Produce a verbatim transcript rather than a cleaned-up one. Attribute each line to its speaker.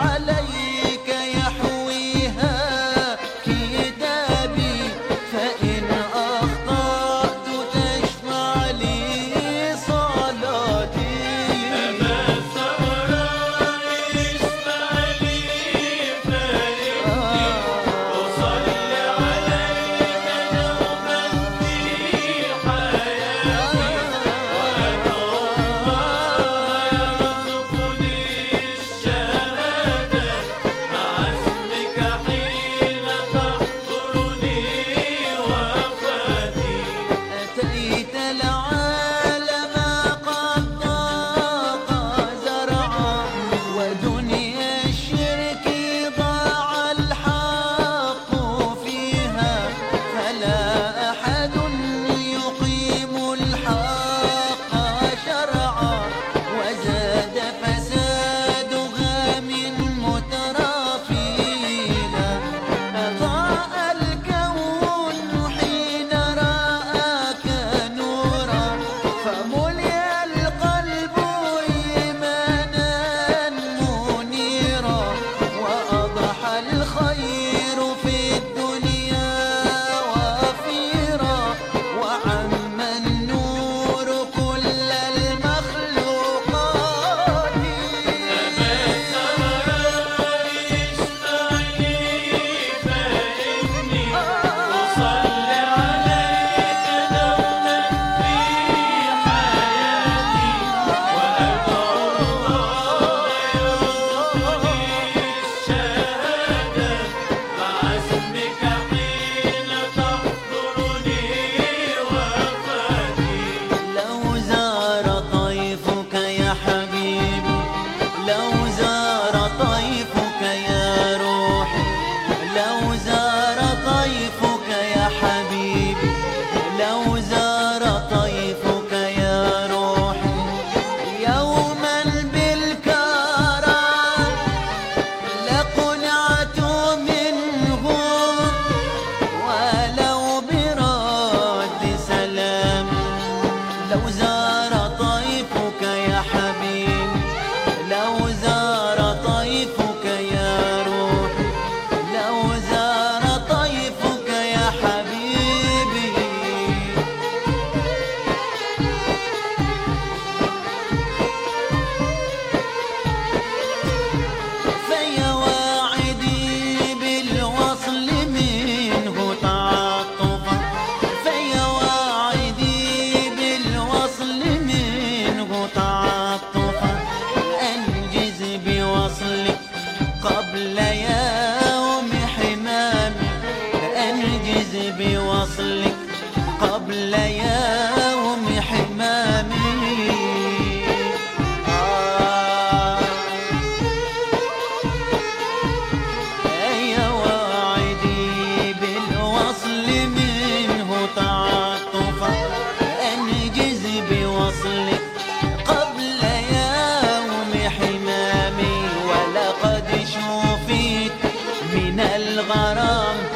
Speaker 1: عليك يحويها كتابي، فإن أخطأت تشفع لي صلاتي.
Speaker 2: أبا الزهراء اسمع لي فارقني، أصلي عليك دوما في حياتي، وأن الله يرزقني الشهادة مع اسمك حين تحضرني وفاتي.
Speaker 1: أتيت العالم قد ضاق زرعا، ودنيا الشرك ضاع الحق فيها، فلا أحد يقيم الحق شرعا، وزاد فسادها من مترافيها. أضاء الكون حين رآك نورا، فملئ القلب إيمانا منيرا، وأضحى الخير في الدنيا وافيرا، وعم النور كل المخلوقات.
Speaker 2: أبا الزهراء اسمع لي فارقني، أصلي عليك دوما في حياتي، وأدعو الله يرزقني الشهادة مع اسمك حين تحضرني وفاتي.
Speaker 1: لو زار طيفك يا حبيبي، لو زار طيفك يا روحي، لو زار طيفك يا حبيبي، لو زار طيفك يا روحي، يوما بالكرم لقنعت منه، ولو برد سلام. لو زار طيفك يا حبيبي، لو زار طيفك يا روحي، لو زار طيفك يا حبيبي. فيا واعدي بالوصل منه تعطفا، فيا واعدي بالوصل منه تعطفا، أنجز بوصلك قبل يوم حمامي، أنجز بوصلك قبل يوم حمامي. آه يا واعدي بالوصل منه تعطفا، أنجز بوصلك قبل يوم حمامي، ولقد شوفيت من الغرام